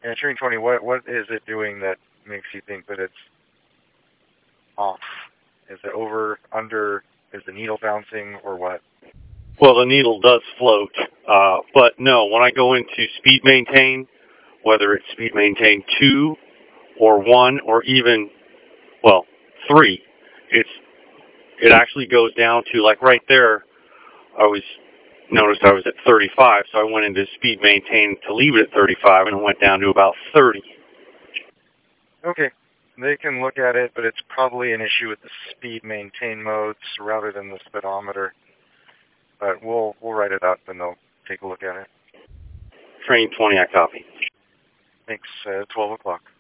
And Turing 20, what is it doing that makes you think that it's off? Is it over, under, is the needle bouncing, or what? Well, the needle does float, but no, when I go into speed maintain, whether it's speed maintain 2 or 1 or even, well, 3, it actually goes down to, like right there, noticed I was at 35, so I went into speed maintain to leave it at 35, and it went down to about 30. Okay, they can look at it, but it's probably an issue with the speed maintain modes rather than the speedometer. But we'll write it up, and they'll take a look at it. Train 20, I copy. Thanks. 12 o'clock.